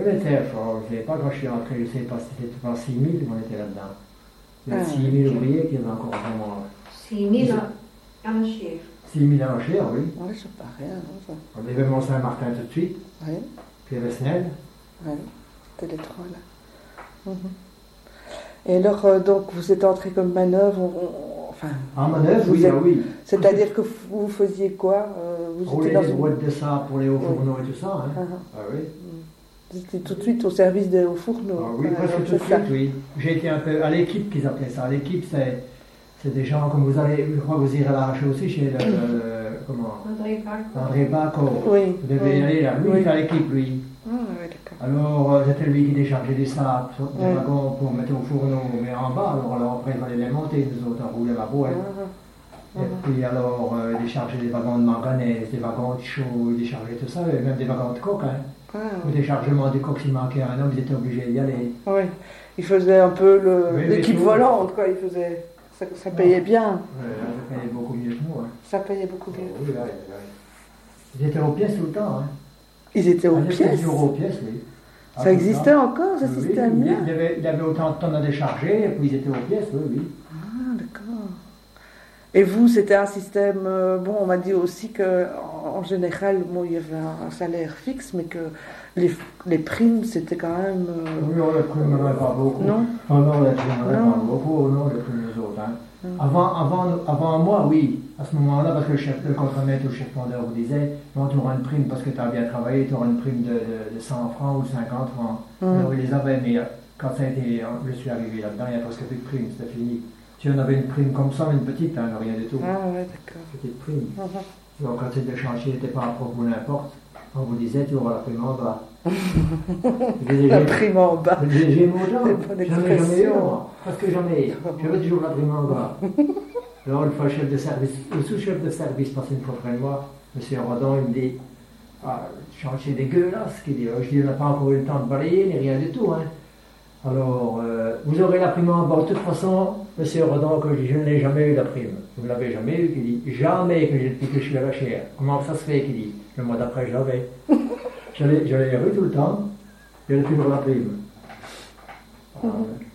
on était fort. Je ne sais pas quand je suis entré, je ne sais pas si c'était pas 6 000 qu'on était là-dedans. Il y a 6 000 ouvriers qui avaient encore vraiment. 6 000 en chier. 6 000 en chair, oui. Oui, c'est pas rien, ça. On avait Mont-Saint-Martin tout de suite, Oui, puis il y avait Snell. oui, c'était les trois là. Mhm. Et alors, donc, vous êtes entré comme manœuvre, enfin... En manœuvre, oui, êtes, oui. C'est-à-dire que vous faisiez quoi vous Rouler étiez dans les une... boîtes de sable pour les hauts fourneaux et tout ça, hein. Ah, Ah oui. vous étiez tout de suite au service des hauts fourneaux. Ah oui, presque donc tout de c'est ça. suite, oui. J'ai été un peu à l'équipe qu'ils appelaient ça. L'équipe, c'est des gens comme vous allez, je crois que vous irez à la aussi chez comment André Bacco. Oui. Vous devez y aller là. Lui, Oui. il était à l'équipe, lui. Ah, oui, d'accord. Alors, c'était lui qui déchargeait des sables sur des wagons pour mettre au fourneau, mais en bas. Alors après, il fallait les monter, nous autres, on roulait la boîte. Et puis alors, il déchargeait des wagons de manganèse, des wagons de chaux, il déchargeait tout ça, et même des wagons de coke, hein. Ah, Au déchargement des coques, s'il manquait un homme, ils étaient obligés d'y aller. oui. Il faisait un peu Oui, l'équipe mais volante, quoi. Il faisait... Ça payait bien. Ça payait beaucoup mieux que nous. Hein. Ça payait beaucoup bien. Oui, oui. Ils étaient aux pièces tout le temps. Hein. Ils étaient aux Ils étaient pièces. toujours aux pièces, oui. Ça existait encore, ce Oui, système-là? il y avait autant de tonnes à décharger, et puis ils étaient aux pièces, oui, oui. Ah, d'accord. Et vous, c'était un système... bon, on m'a dit aussi qu'en général, bon, il y avait un salaire fixe, mais que les primes, c'était quand même... Oui, les primes, on n'en avait pas beaucoup. Non? Oh non, les primes, on n'en avait Non. pas beaucoup, non, les primes des autres. Hein. Avant moi, oui, à ce moment-là, parce que le contremaître ou le chef fondeur vous disait, bon, tu auras une prime parce que tu as bien travaillé, tu auras une prime de 100 francs ou 50 francs. Alors, ils les avaient, mais quand ça a été, je suis arrivé là-dedans, il n'y a presque plus de prime, c'était fini. Si on avait une prime comme ça, une petite, hein, rien du tout. Ah, ouais, d'accord. Petite prime. Donc, quand c'était chantier, n'était pas à propos ou n'importe, on vous disait, tu auras la prime en bas. La prime en bas. J'ai mon genre, C'est pas j'en ai jamais eu, l'expression. moi. Parce que jamais eu. J'avais toujours la prime en bas. Alors, une fois, le chef de service, le sous-chef de service passait une fois près de moi, M. Rodon, il me dit, ah, chantier dégueulasse, qu'il dit, je dis, on n'a pas encore eu le temps de balayer, ni rien du tout, hein. Alors, vous aurez la prime en bas. De toute façon, M. Rodon, que je ne l'ai jamais eu la prime. Vous ne l'avez jamais eu, qu'il dit, jamais que depuis que je suis à la chaire. Comment ça se fait, qu'il dit, le mois d'après, je l'avais. Je l'ai eu tout le temps, il y a toujours la prime.